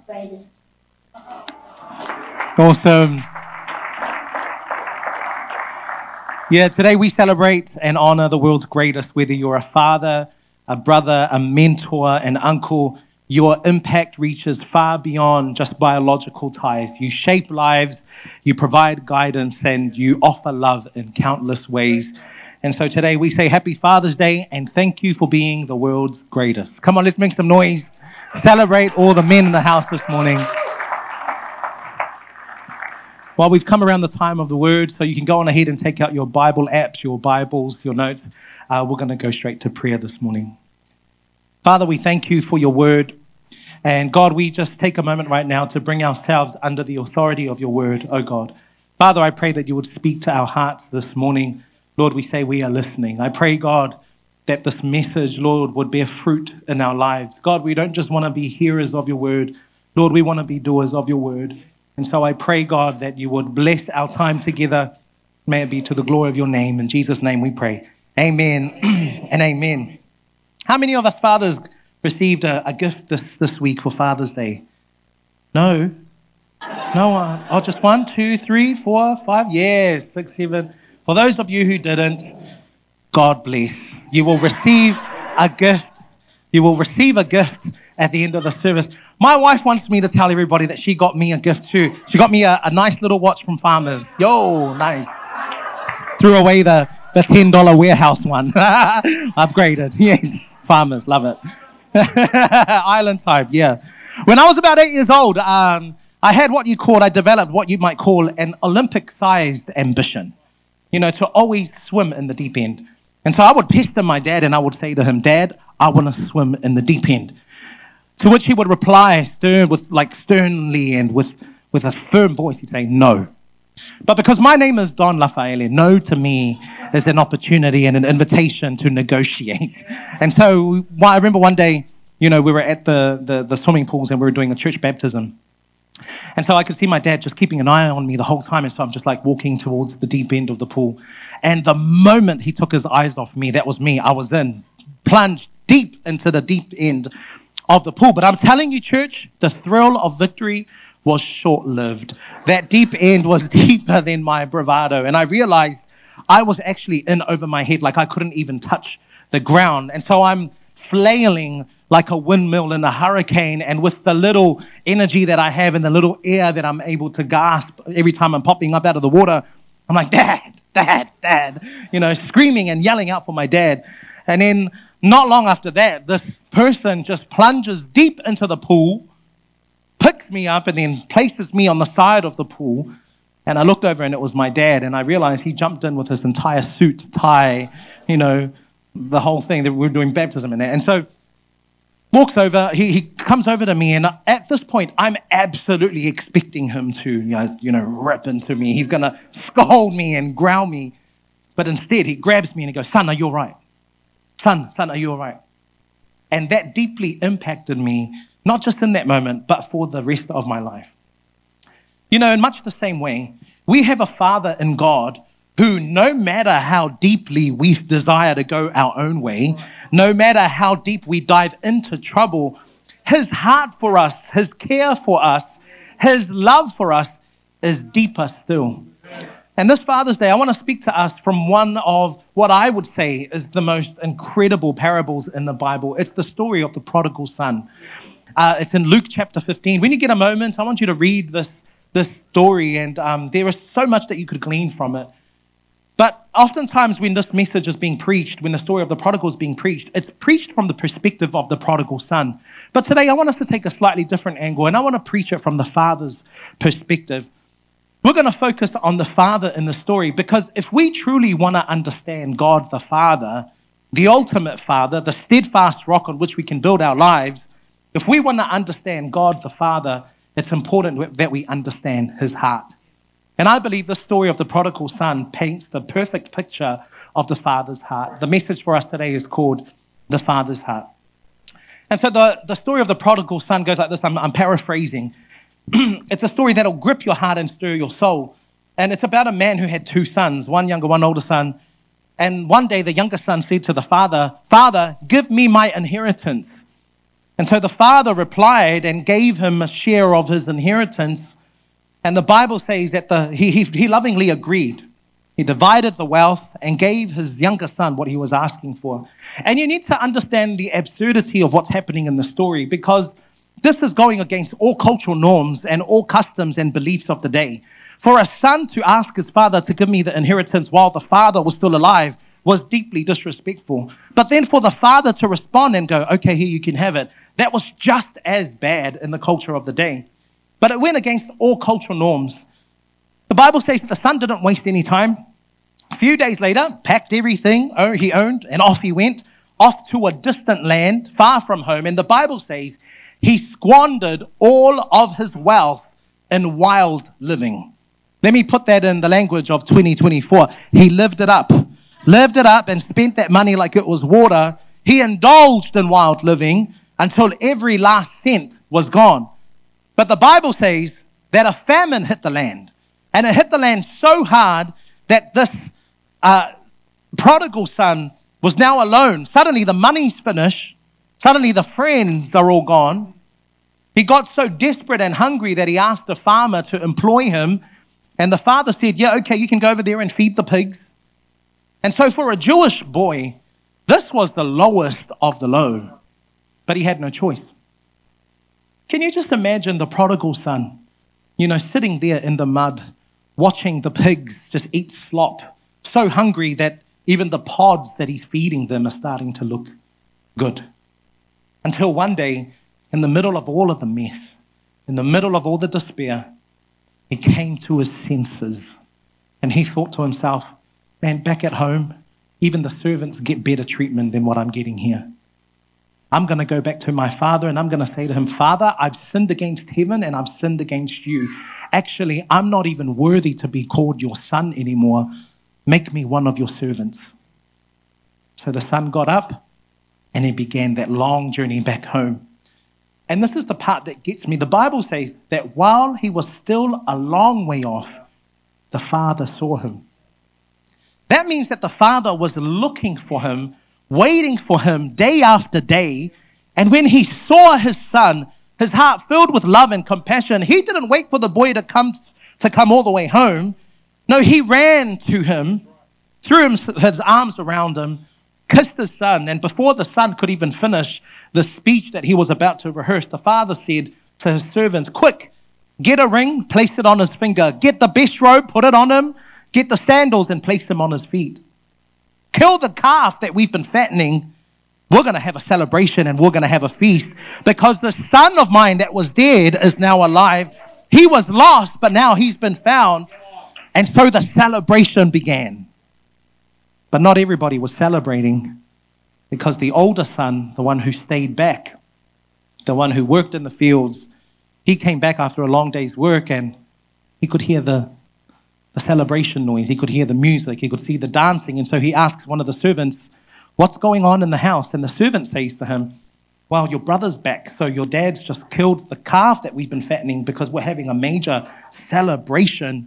greatest. Awesome. Yeah, today we celebrate and honor the world's greatest, whether you're a father, a brother, a mentor, an uncle. Your impact reaches far beyond just biological ties. You shape lives, you provide guidance, and you offer love in countless ways. And so today we say Happy Father's Day and thank you for being the world's greatest. Come on, let's make some noise. Celebrate all the men in the house this morning. Well, we've come around the time of the word, so you can go on ahead and take out your Bible apps, your Bibles, your notes. We're going to go straight to prayer this morning. Father, we thank you for your word. And God, we just take a moment right now to bring ourselves under the authority of your word, oh God. Father, I pray that you would speak to our hearts this morning. Lord, we say we are listening. I pray, God, that this message, Lord, would bear fruit in our lives. God, we don't just want to be hearers of your word. Lord, we want to be doers of your word. And so I pray, God, that you would bless our time together. May it be to the glory of your name. In Jesus' name we pray. Amen and amen. How many of us fathers received a gift this week for Father's Day? No one. Oh, just 1, 2, 3, 4, 5. Yes, 6, 7. For those of you who didn't, God bless. You will receive a gift. You will receive a gift at the end of the service. My wife wants me to tell everybody that she got me a gift too. She got me a nice little watch from Farmers. Yo, nice. Threw away the $10 warehouse one. Upgraded. Yes, Farmers, love it. Island type, yeah. When I was about 8 years old, I developed what you might call an Olympic-sized ambition. You know, to always swim in the deep end. And so I would pester my dad and I would say to him, Dad, I want to swim in the deep end. To which he would reply sternly and with a firm voice, he'd say, no. But because my name is Don Lafaele, no to me is an opportunity and an invitation to negotiate. And so I remember one day, you know, we were at the swimming pools and we were doing a church baptism. And so I could see my dad just keeping an eye on me the whole time. And so I'm just like walking towards the deep end of the pool. And the moment he took his eyes off me, that was me. I was plunged deep into the deep end of the pool. But I'm telling you, church, the thrill of victory was short-lived. That deep end was deeper than my bravado. And I realized I was actually in over my head, like I couldn't even touch the ground. And so I'm flailing like a windmill in a hurricane, and with the little energy that I have and the little air that I'm able to gasp every time I'm popping up out of the water, I'm like, Dad, you know, screaming and yelling out for my dad. And then not long after that, this person just plunges deep into the pool, picks me up, and then places me on the side of the pool. And I looked over and it was my dad, and I realized he jumped in with his entire suit, tie, you know, the whole thing that we were doing baptism in there. And so walks over, he comes over to me, and at this point, I'm absolutely expecting him to, rip into me. He's going to scold me and growl me. But instead, he grabs me and he goes, Son, are you all right? Son, are you all right? And that deeply impacted me, not just in that moment, but for the rest of my life. You know, in much the same way, we have a Father in God who, no matter how deeply we desire to go our own way, no matter how deep we dive into trouble, his heart for us, his care for us, his love for us is deeper still. And this Father's Day, I want to speak to us from one of what I would say is the most incredible parables in the Bible. It's the story of the prodigal son. It's in Luke chapter 15. When you get a moment, I want you to read this story, and there is so much that you could glean from it. But oftentimes when this message is being preached, when the story of the prodigal is being preached, it's preached from the perspective of the prodigal son. But today I want us to take a slightly different angle, and I want to preach it from the father's perspective. We're going to focus on the father in the story, because if we truly want to understand God the Father, the ultimate Father, the steadfast rock on which we can build our lives, if we want to understand God the Father, it's important that we understand his heart. And I believe the story of the prodigal son paints the perfect picture of the Father's heart. The message for us today is called The Father's Heart. And so the story of the prodigal son goes like this. I'm paraphrasing. It's a story that'll grip your heart and stir your soul. And it's about a man who had 2 sons, one younger, one older son. And one day the younger son said to the father, Father, give me my inheritance. And so the father replied and gave him a share of his inheritance. And the Bible says that he lovingly agreed. He divided the wealth and gave his younger son what he was asking for. And you need to understand the absurdity of what's happening in the story, because this is going against all cultural norms and all customs and beliefs of the day. For a son to ask his father to give me the inheritance while the father was still alive was deeply disrespectful. But then for the father to respond and go, okay, here you can have it, that was just as bad in the culture of the day. But it went against all cultural norms. The Bible says that the son didn't waste any time. A few days later, packed everything he owned, and off he went, off to a distant land, far from home. And the Bible says he squandered all of his wealth in wild living. Let me put that in the language of 2024. He lived it up and spent that money like it was water. He indulged in wild living until every last cent was gone. But the Bible says that a famine hit the land. And it hit the land so hard that this prodigal son was now alone. Suddenly the money's finished. Suddenly the friends are all gone. He got so desperate and hungry that he asked a farmer to employ him. And the father said, yeah, okay, you can go over there and feed the pigs. And so for a Jewish boy, this was the lowest of the low. But he had no choice. Can you just imagine the prodigal son, sitting there in the mud, watching the pigs just eat slop, so hungry that even the pods that he's feeding them are starting to look good. Until one day, in the middle of all of the mess, in the middle of all the despair, he came to his senses and he thought to himself, man, back at home, even the servants get better treatment than what I'm getting here. I'm going to go back to my father and I'm going to say to him, Father, I've sinned against heaven and I've sinned against you. Actually, I'm not even worthy to be called your son anymore. Make me one of your servants. So the son got up and he began that long journey back home. And this is the part that gets me. The Bible says that while he was still a long way off, the father saw him. That means that the father was looking for him, waiting for him day after day. And when he saw his son, his heart filled with love and compassion, he didn't wait for the boy to come all the way home. No, he ran to him, threw his arms around him, kissed his son. And before the son could even finish the speech that he was about to rehearse, the father said to his servants, quick, get a ring, place it on his finger. Get the best robe, put it on him. Get the sandals and place them on his feet. Kill the calf that we've been fattening. We're going to have a celebration and we're going to have a feast because the son of mine that was dead is now alive. He was lost, but now he's been found. And so the celebration began. But not everybody was celebrating because the older son, the one who stayed back, the one who worked in the fields, he came back after a long day's work and he could hear the celebration noise. He could hear the music. He could see the dancing. And so he asks one of the servants, what's going on in the house? And the servant says to him, well, your brother's back. So your dad's just killed the calf that we've been fattening because we're having a major celebration.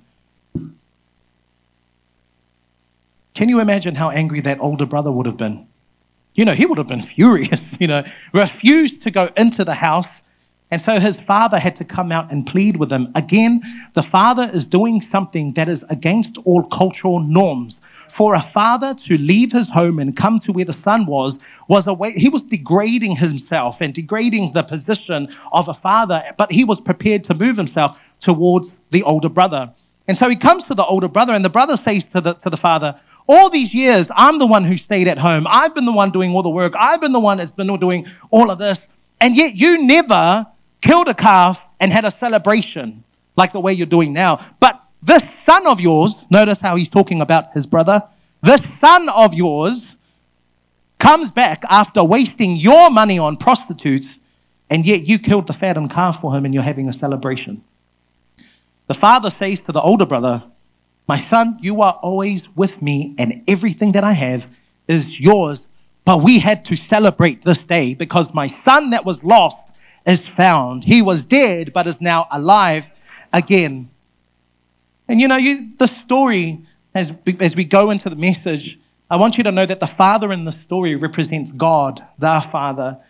Can you imagine how angry that older brother would have been? He would have been furious, refused to go into the house. And so his father had to come out and plead with him. Again, the father is doing something that is against all cultural norms. For a father to leave his home and come to where the son was a way, he was degrading himself and degrading the position of a father, but he was prepared to move himself towards the older brother. And so he comes to the older brother and the brother says to the father, all these years, I'm the one who stayed at home. I've been the one doing all the work. I've been the one that's been doing all of this. And yet you never killed a calf and had a celebration like the way you're doing now. But this son of yours, notice how he's talking about his brother. This son of yours comes back after wasting your money on prostitutes, and yet you killed the fattened calf for him and you're having a celebration. The father says to the older brother, my son, you are always with me and everything that I have is yours. But we had to celebrate this day because my son that was lost is found. He was dead, but is now alive again. And the story, as we go into the message, I want you to know that the father in the story represents God, the Father.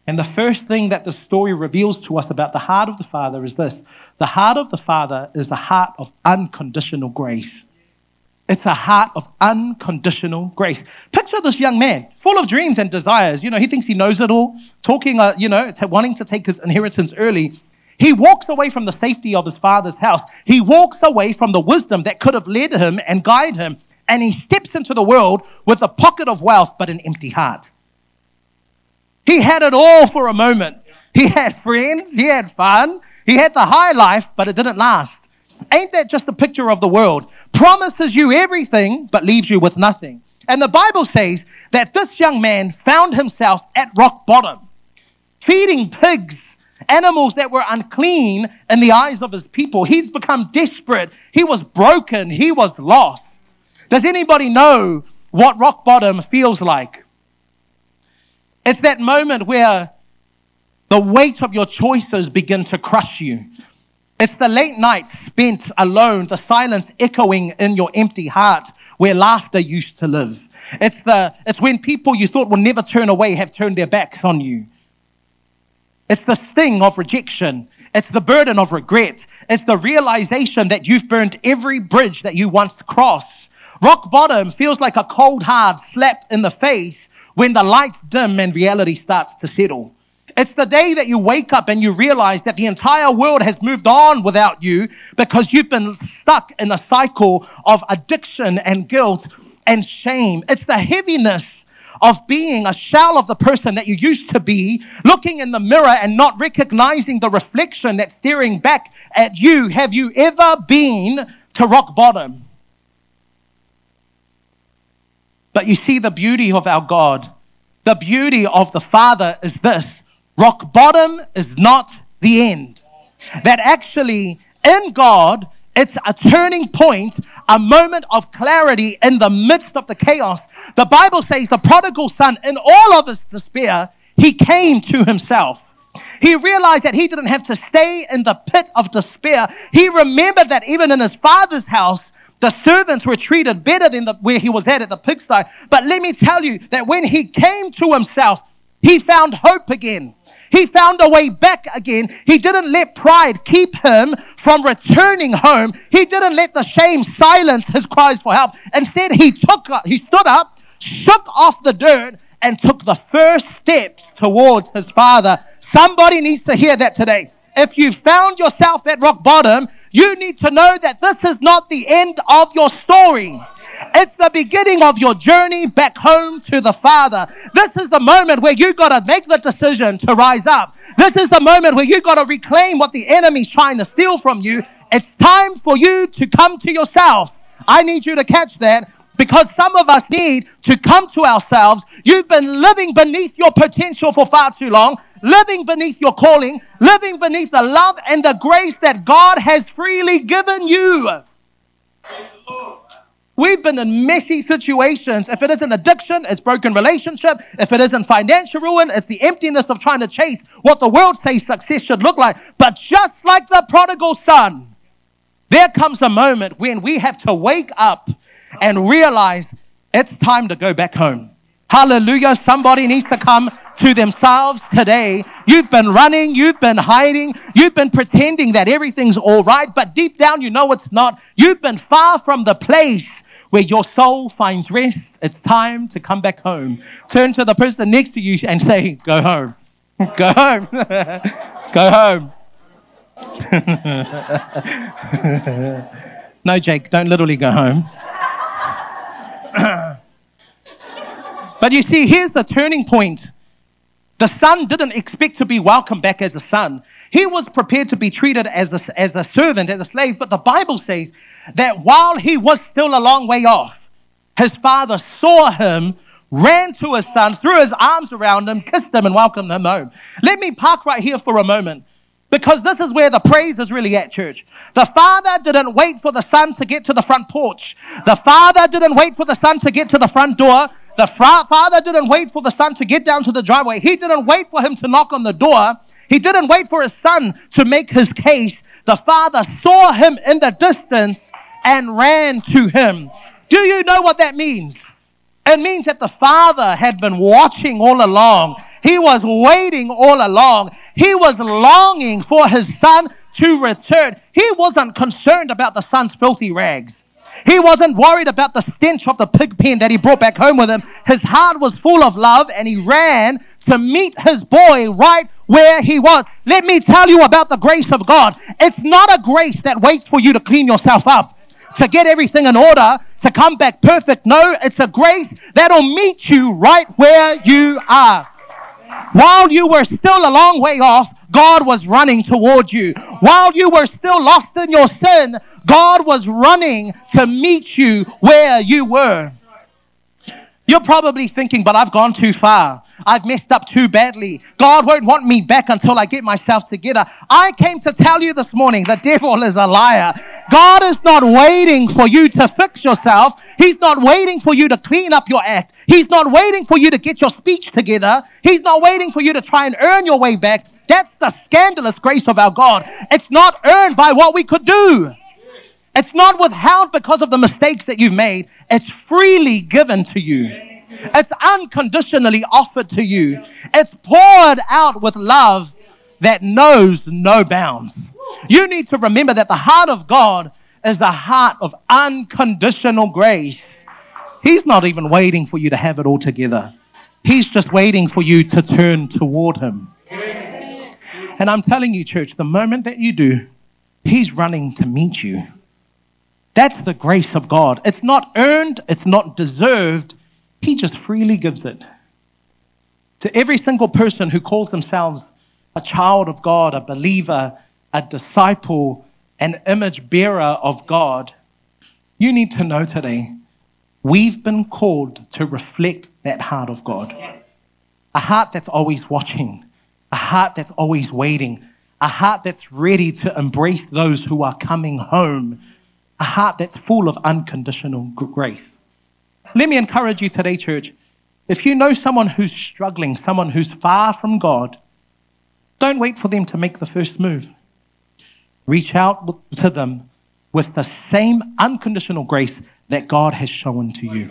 And the first thing that the story reveals to us about the heart of the Father is this. The heart of the Father is a heart of unconditional grace. It's a heart of unconditional grace. Picture this young man, full of dreams and desires. He thinks he knows it all, talking, wanting to take his inheritance early. He walks away from the safety of his father's house. He walks away from the wisdom that could have led him and guided him. And he steps into the world with a pocket of wealth, but an empty heart. He had it all for a moment. He had friends, he had fun, he had the high life, but it didn't last. Ain't that just a picture of the world? Promises you everything, but leaves you with nothing. And the Bible says that this young man found himself at rock bottom, feeding pigs, animals that were unclean in the eyes of his people. He's become desperate. He was broken. He was lost. Does anybody know what rock bottom feels like? It's that moment where the weight of your choices begin to crush you. It's the late nights spent alone, the silence echoing in your empty heart where laughter used to live. It's when people you thought would never turn away have turned their backs on you. It's the sting of rejection. It's the burden of regret. It's the realization that you've burnt every bridge that you once crossed. Rock bottom feels like a cold, hard slap in the face when the lights dim and reality starts to settle. It's the day that you wake up and you realize that the entire world has moved on without you because you've been stuck in a cycle of addiction and guilt and shame. It's the heaviness of being a shell of the person that you used to be, looking in the mirror and not recognizing the reflection that's staring back at you. Have you ever been to rock bottom? But you see, the beauty of our God, the beauty of the Father is this: rock bottom is not the end. That actually, in God, it's a turning point, a moment of clarity in the midst of the chaos. The Bible says the prodigal son, in all of his despair, he came to himself. He realized that he didn't have to stay in the pit of despair. He remembered that even in his father's house, the servants were treated better than where he was at the pigsty. But let me tell you that when he came to himself, he found hope again. He found a way back again. He didn't let pride keep him from returning home. He didn't let the shame silence his cries for help. Instead, he stood up, shook off the dirt, and took the first steps towards his Father. Somebody needs to hear that today. If you found yourself at rock bottom, you need to know that this is not the end of your story. It's the beginning of your journey back home to the Father. This is the moment where you got to make the decision to rise up. This is the moment where you got to reclaim what the enemy's trying to steal from you. It's time for you to come to yourself. I need you to catch that, because some of us need to come to ourselves. You've been living beneath your potential for far too long, living beneath your calling, living beneath the love and the grace that God has freely given you. We've been in messy situations. If it isn't addiction, it's broken relationship. If it isn't financial ruin, it's the emptiness of trying to chase what the world says success should look like. But just like the prodigal son, there comes a moment when we have to wake up and realize it's time to go back home. Hallelujah. Somebody needs to come to themselves today. You've been running, you've been hiding, you've been pretending that everything's all right, but deep down you know it's not. You've been far from the place where your soul finds rest. It's time to come back home. Turn to the person next to you and say, go home. Go home. Go home. No, Jake, don't literally go home. But you see, here's the turning point. The son didn't expect to be welcomed back as a son. He was prepared to be treated as a servant, as a slave. But the Bible says that while he was still a long way off, his father saw him, ran to his son, threw his arms around him, kissed him, and welcomed him home. Let me park right here for a moment, because this is where the praise is really at, church. The father didn't wait for the son to get to the front porch. The father didn't wait for the son to get to the front door. The father didn't wait for the son to get down to the driveway. He didn't wait for him to knock on the door. He didn't wait for his son to make his case. The father saw him in the distance and ran to him. Do you know what that means? It means that the Father had been watching all along. He was waiting all along. He was longing for his son to return. He wasn't concerned about the son's filthy rags. He wasn't worried about the stench of the pig pen that he brought back home with him. His heart was full of love, and he ran to meet his boy right where he was. Let me tell you about the grace of God. It's not a grace that waits for you to clean yourself up, to get everything in order, to come back perfect. No, it's a grace that'll meet you right where you are. While you were still a long way off, God was running toward you. While you were still lost in your sin, God was running to meet you where you were. You're probably thinking, but I've gone too far. I've messed up too badly. God won't want me back until I get myself together. I came to tell you this morning, the devil is a liar. God is not waiting for you to fix yourself. He's not waiting for you to clean up your act. He's not waiting for you to get your speech together. He's not waiting for you to try and earn your way back. That's the scandalous grace of our God. It's not earned by what we could do. It's not withheld because of the mistakes that you've made. It's freely given to you. It's unconditionally offered to you. It's poured out with love that knows no bounds. You need to remember that the heart of God is a heart of unconditional grace. He's not even waiting for you to have it all together. He's just waiting for you to turn toward him. And I'm telling you, church, the moment that you do, he's running to meet you. That's the grace of God. It's not earned. It's not deserved. He just freely gives it. To every single person who calls themselves a child of God, a believer, a disciple, an image bearer of God, you need to know today, we've been called to reflect that heart of God. A heart that's always watching, a heart that's always waiting, a heart that's ready to embrace those who are coming home, a heart that's full of unconditional grace. Let me encourage you today, church. If you know someone who's struggling, someone who's far from God, don't wait for them to make the first move. Reach out to them with the same unconditional grace that God has shown to you.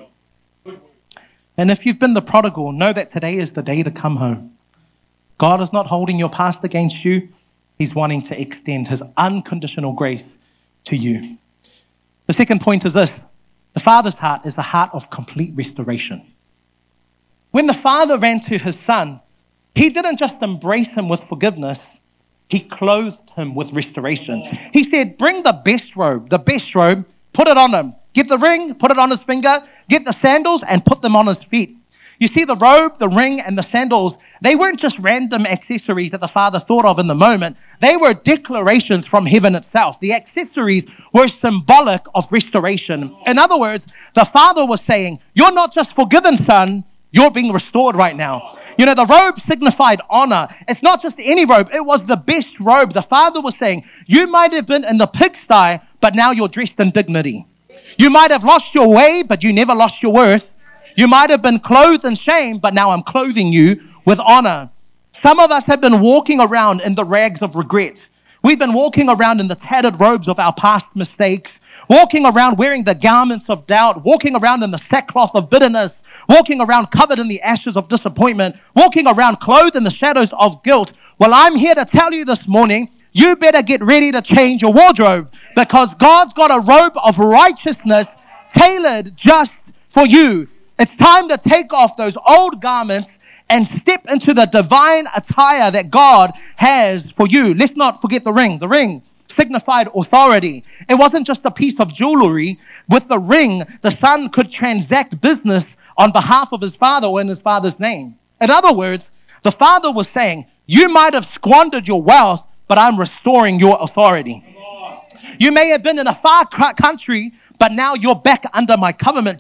And if you've been the prodigal, know that today is the day to come home. God is not holding your past against you. He's wanting to extend his unconditional grace to you. The second point is this. The Father's heart is a heart of complete restoration. When the Father ran to his Son, he didn't just embrace him with forgiveness. He clothed him with restoration. He said, bring the best robe, put it on him. Get the ring, put it on his finger. Get the sandals and put them on his feet. You see, the robe, the ring, and the sandals, they weren't just random accessories that the Father thought of in the moment. They were declarations from heaven itself. The accessories were symbolic of restoration. In other words, the Father was saying, you're not just forgiven, son, you're being restored right now. You know, the robe signified honor. It's not just any robe. It was the best robe. The Father was saying, you might have been in the pigsty, but now you're dressed in dignity. You might have lost your way, but you never lost your worth. You might have been clothed in shame, but now I'm clothing you with honor. Some of us have been walking around in the rags of regret. We've been walking around in the tattered robes of our past mistakes, walking around wearing the garments of doubt, walking around in the sackcloth of bitterness, walking around covered in the ashes of disappointment, walking around clothed in the shadows of guilt. Well, I'm here to tell you this morning, you better get ready to change your wardrobe, because God's got a robe of righteousness tailored just for you. It's time to take off those old garments and step into the divine attire that God has for you. Let's not forget the ring. The ring signified authority. It wasn't just a piece of jewelry. With the ring, the son could transact business on behalf of his father or in his father's name. In other words, the Father was saying, you might have squandered your wealth, but I'm restoring your authority. You may have been in a far country, but now you're back under my covenant,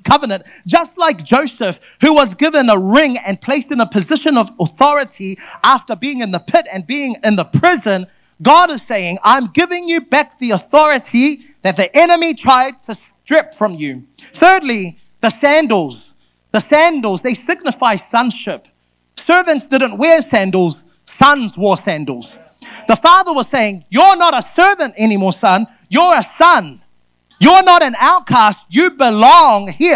just like Joseph, who was given a ring and placed in a position of authority after being in the pit and being in the prison. God is saying, I'm giving you back the authority that the enemy tried to strip from you. Thirdly, the sandals. The sandals, they signify sonship. Servants didn't wear sandals, sons wore sandals. The Father was saying, you're not a servant anymore, son. You're a son. You're not an outcast. You belong here.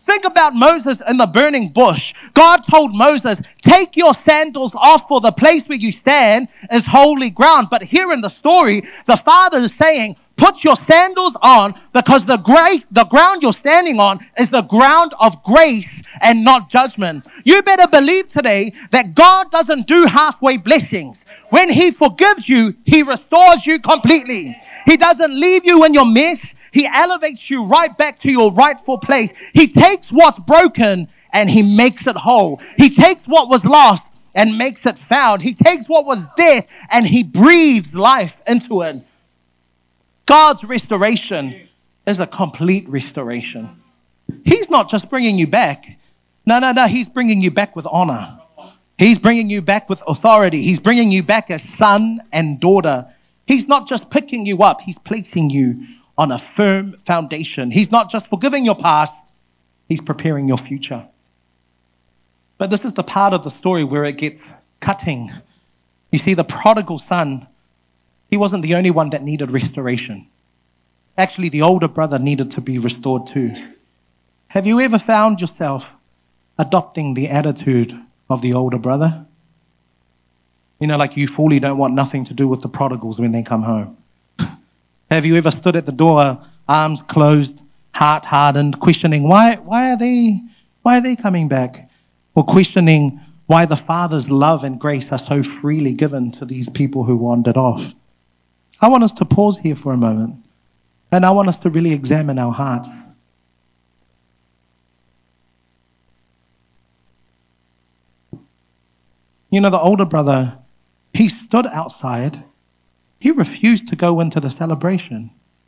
Think about Moses in the burning bush. God told Moses, take your sandals off, for the place where you stand is holy ground. But here in the story, the Father is saying, put your sandals on, because the ground you're standing on is the ground of grace and not judgment. You better believe today that God doesn't do halfway blessings. When He forgives you, He restores you completely. He doesn't leave you in your mess. He elevates you right back to your rightful place. He takes what's broken and He makes it whole. He takes what was lost and makes it found. He takes what was death and He breathes life into it. God's restoration is a complete restoration. He's not just bringing you back. No. He's bringing you back with honor. He's bringing you back with authority. He's bringing you back as son and daughter. He's not just picking you up. He's placing you on a firm foundation. He's not just forgiving your past. He's preparing your future. But this is the part of the story where it gets cutting. You see, the prodigal son, he wasn't the only one that needed restoration. Actually, the older brother needed to be restored too. Have you ever found yourself adopting the attitude of the older brother? You know, like you fully don't want nothing to do with the prodigals when they come home. Have you ever stood at the door, arms closed, heart hardened, questioning why are they coming back? Or questioning why the Father's love and grace are so freely given to these people who wandered off. I want us to pause here for a moment, and I want us to really examine our hearts. You know, the older brother, he stood outside. He refused to go into the celebration.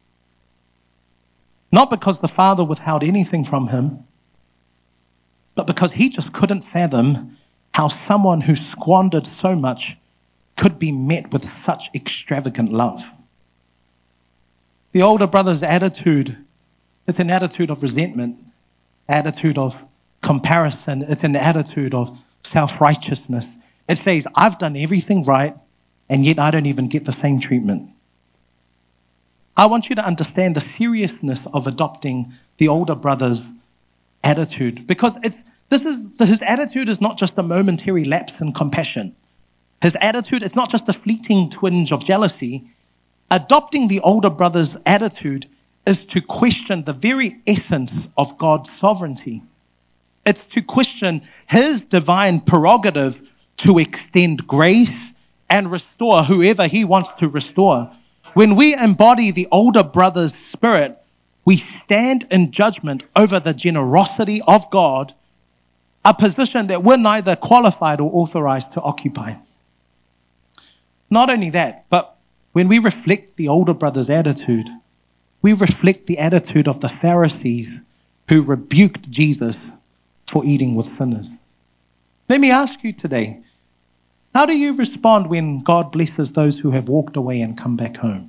Not because the Father withheld anything from him, but because he just couldn't fathom how someone who squandered so much could be met with such extravagant love. The older brother's attitude, it's an attitude of resentment, attitude of comparison. It's an attitude of self-righteousness. It says, I've done everything right, and yet I don't even get the same treatment. I want you to understand the seriousness of adopting the older brother's attitude, because his attitude is not just a momentary lapse in compassion. His attitude, it's not just a fleeting twinge of jealousy. Adopting the older brother's attitude is to question the very essence of God's sovereignty. It's to question His divine prerogative to extend grace and restore whoever He wants to restore. When we embody the older brother's spirit, we stand in judgment over the generosity of God, a position that we're neither qualified or authorized to occupy. Not only that, but when we reflect the older brother's attitude, we reflect the attitude of the Pharisees who rebuked Jesus for eating with sinners. Let me ask you today, how do you respond when God blesses those who have walked away and come back home?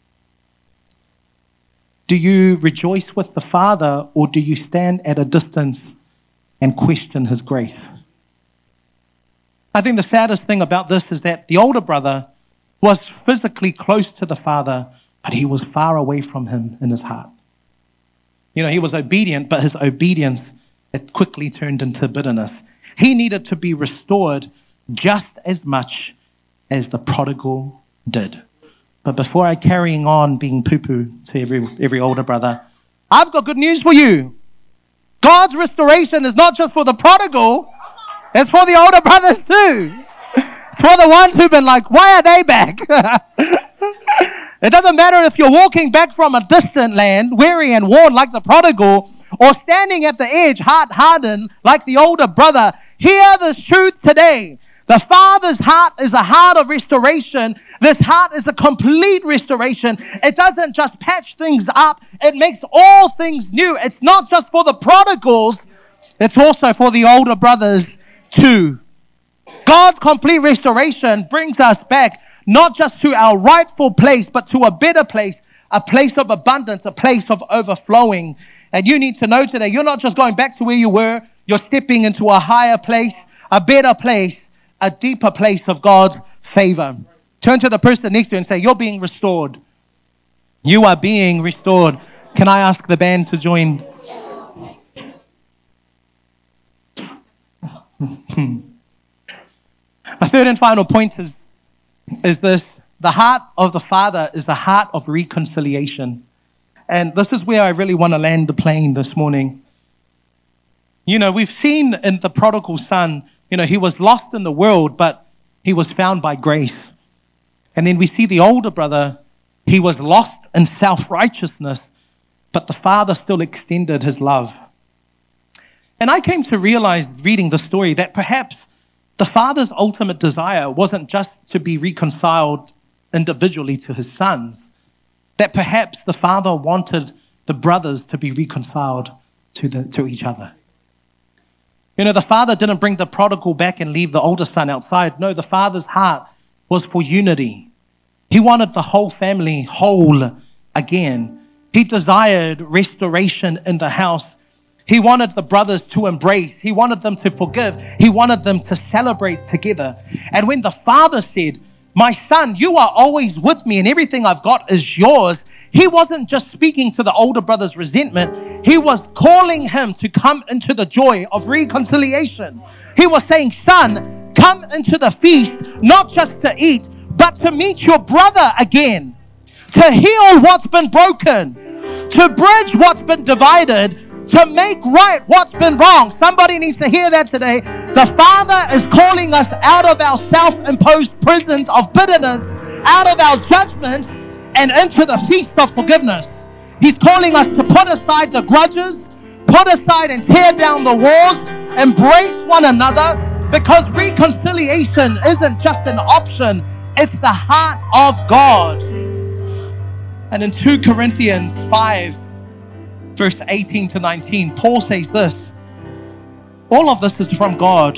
Do you rejoice with the Father, or do you stand at a distance and question His grace? I think the saddest thing about this is that the older brother was physically close to the Father, but he was far away from Him in his heart. You know, he was obedient, but his obedience, it quickly turned into bitterness. He needed to be restored just as much as the prodigal did. But before I carrying on being poo-poo to every older brother, I've got good news for you. God's restoration is not just for the prodigal, it's for the older brothers too. It's for the ones who've been like, why are they back? It doesn't matter if you're walking back from a distant land, weary and worn like the prodigal, or standing at the edge, heart hardened like the older brother. Hear this truth today. The Father's heart is a heart of restoration. This heart is a complete restoration. It doesn't just patch things up. It makes all things new. It's not just for the prodigals. It's also for the older brothers too. God's complete restoration brings us back not just to our rightful place, but to a better place, a place of abundance, a place of overflowing. And you need to know today, you're not just going back to where you were. You're stepping into a higher place, a better place, a deeper place of God's favor. Turn to the person next to you and say, you're being restored. You are being restored. Can I ask the band to join? A third and final point is this. The heart of the Father is a heart of reconciliation. And this is where I really want to land the plane this morning. You know, we've seen in the prodigal son, you know, he was lost in the world, but he was found by grace. And then we see the older brother, he was lost in self-righteousness, but the Father still extended his love. And I came to realize, reading the story, that perhaps the Father's ultimate desire wasn't just to be reconciled individually to his sons, that perhaps the Father wanted the brothers to be reconciled to each other. You know, the Father didn't bring the prodigal back and leave the older son outside. No, the Father's heart was for unity. He wanted the whole family whole again. He desired restoration in the house. He wanted the brothers to embrace. He wanted them to forgive. He wanted them to celebrate together. And when the Father said, "My son, you are always with me and everything I've got is yours," he wasn't just speaking to the older brother's resentment. He was calling him to come into the joy of reconciliation. He was saying, "Son, come into the feast, not just to eat, but to meet your brother again, to heal what's been broken, to bridge what's been divided, to make right what's been wrong." Somebody needs to hear that today. The Father is calling us out of our self-imposed prisons of bitterness, out of our judgments, and into the feast of forgiveness. He's calling us to put aside the grudges, put aside and tear down the walls, embrace one another, because reconciliation isn't just an option, it's the heart of God. And in 2 Corinthians 5, verse 18 to 19, Paul says this: "All of this is from God,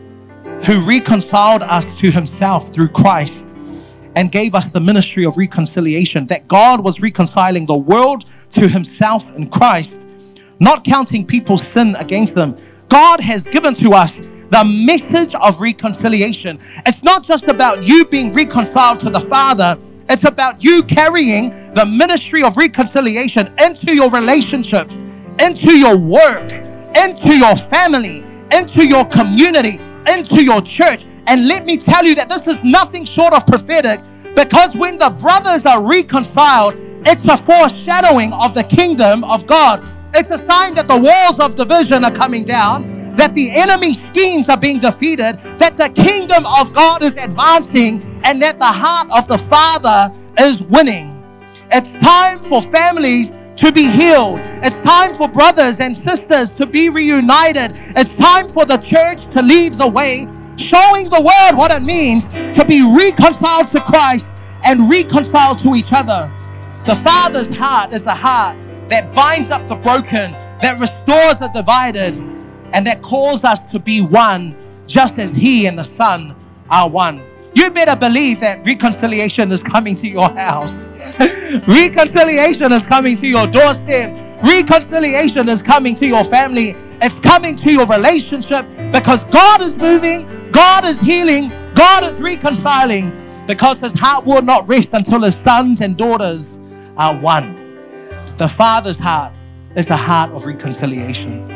who reconciled us to himself through Christ and gave us the ministry of reconciliation, that God was reconciling the world to himself in Christ, not counting people's sin against them." God has given to us the message of reconciliation. It's not just about you being reconciled to the Father. It's about you carrying the ministry of reconciliation into your relationships, into your work, into your family, into your community, into your church. And let me tell you that this is nothing short of prophetic, because when the brothers are reconciled, it's a foreshadowing of the kingdom of God. It's a sign that the walls of division are coming down, that the enemy's schemes are being defeated, that the kingdom of God is advancing, and that the heart of the Father is winning. It's time for families to be healed. It's time for brothers and sisters to be reunited. It's time for the church to lead the way, showing the world what it means to be reconciled to Christ and reconciled to each other. The Father's heart is a heart that binds up the broken, that restores the divided, and that calls us to be one, just as He and the Son are one. You better believe that reconciliation is coming to your house. Reconciliation is coming to your doorstep. Reconciliation is coming to your family. It's coming to your relationship, because God is moving, God is healing, God is reconciling, because His heart will not rest until His sons and daughters are one. The Father's heart is a heart of reconciliation.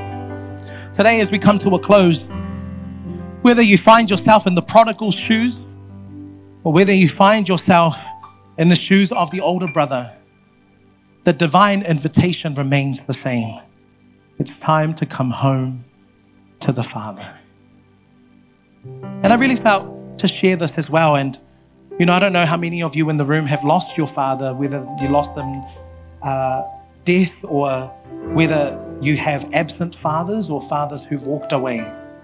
Today, as we come to a close, whether you find yourself in the prodigal's shoes, or whether you find yourself in the shoes of the older brother, the divine invitation remains the same. It's time to come home to the Father. And I really felt to share this as well. And, you know, I don't know how many of you in the room have lost your father, whether you lost them death, or whether you have absent fathers or fathers who've walked away.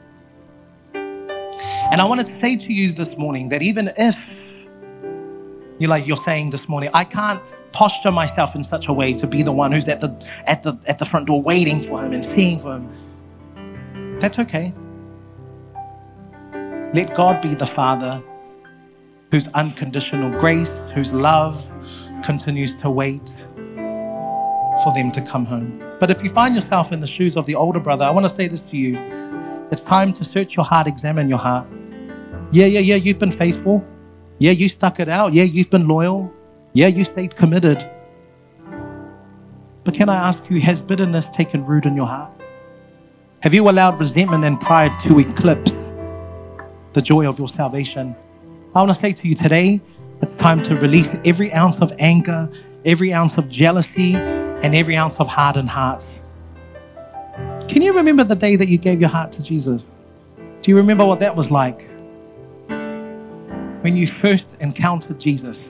And I wanted to say to you this morning that even if you're saying this morning, I can't posture myself in such a way to be the one who's at the front door waiting for him and seeing for him, that's okay. Let God be the Father whose unconditional grace, whose love continues to wait for them to come home. But if you find yourself in the shoes of the older brother, I want to say this to you. It's time to search your heart, examine your heart. Yeah, you've been faithful. Yeah, you stuck it out. Yeah, you've been loyal. Yeah, you stayed committed. But can I ask you, has bitterness taken root in your heart? Have you allowed resentment and pride to eclipse the joy of your salvation? I want to say to you today, it's time to release every ounce of anger, every ounce of jealousy, and every ounce of hardened hearts. Can you remember the day that you gave your heart to Jesus? Do you remember what that was like? When you first encountered Jesus.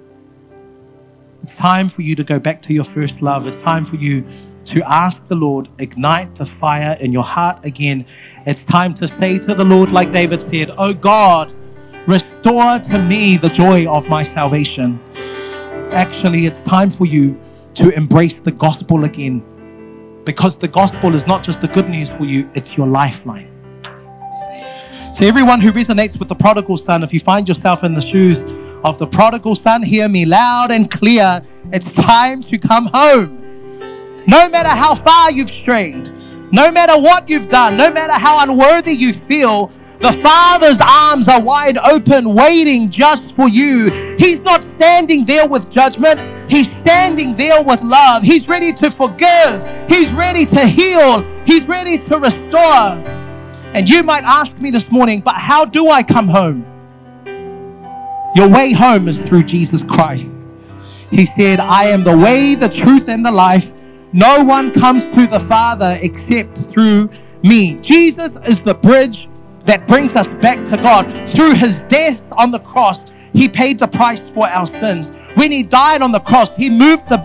It's time for you to go back to your first love. It's time for you to ask the Lord, ignite the fire in your heart again. It's time to say to the Lord, like David said, "Oh God, restore to me the joy of my salvation." Actually, it's time for you to embrace the gospel again, because the gospel is not just the good news for you, it's your lifeline. So everyone who resonates with the prodigal son, if you find yourself in the shoes of the prodigal son, hear me loud and clear. It's time to come home. No matter how far you've strayed, no matter what you've done, no matter how unworthy you feel, the Father's arms are wide open, waiting just for you. He's not standing there with judgment. He's standing there with love. He's ready to forgive. He's ready to heal. He's ready to restore. And you might ask me this morning, but how do I come home? Your way home is through Jesus Christ. He said, "I am the way, the truth, and the life. No one comes to the Father except through me." Jesus is the bridge that brings us back to God. Through his death on the cross, he paid the price for our sins. When he died on the cross, he removed the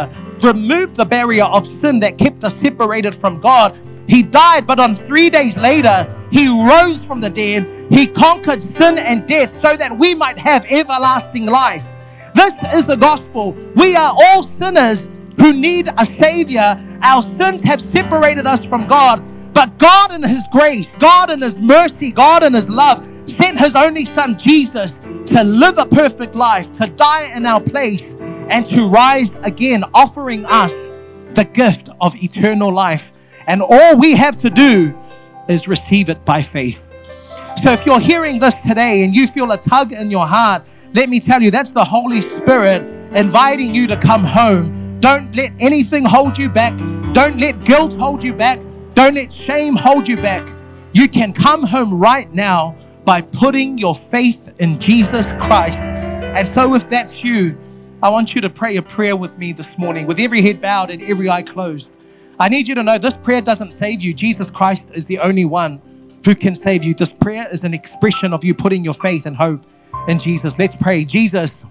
barrier of sin that kept us separated from God. He died, but on 3 days later, he rose from the dead. He conquered sin and death so that we might have everlasting life. This is the gospel. We are all sinners who need a savior. Our sins have separated us from God, but God in his grace, God in his mercy, God in his love sent his only son Jesus to live a perfect life, to die in our place, and to rise again, offering us the gift of eternal life. And all we have to do is receive it by faith. So if you're hearing this today and you feel a tug in your heart, let me tell you, that's the Holy Spirit inviting you to come home. Don't let anything hold you back. Don't let guilt hold you back. Don't let shame hold you back. You can come home right now by putting your faith in Jesus Christ. And so if that's you, I want you to pray a prayer with me this morning, with every head bowed and every eye closed. I need you to know this prayer doesn't save you. Jesus Christ is the only one who can save you. This prayer is an expression of you putting your faith and hope in Jesus. Let's pray. Jesus,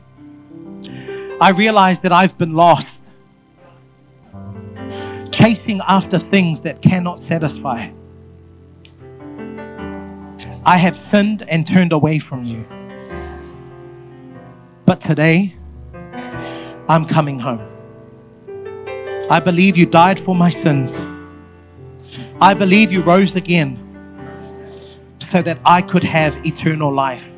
I realize that I've been lost, chasing after things that cannot satisfy. I have sinned and turned away from you. But today, I'm coming home. I believe you died for my sins. I believe you rose again so that I could have eternal life.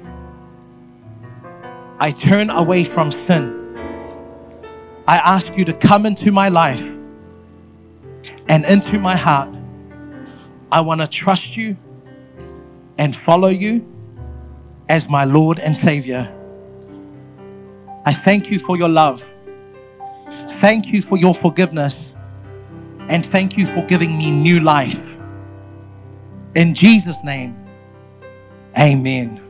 I turn away from sin. I ask you to come into my life and into my heart. I want to trust you and follow you as my Lord and Savior. I thank you for your love. Thank you for your forgiveness. And thank you for giving me new life. In Jesus' name, amen.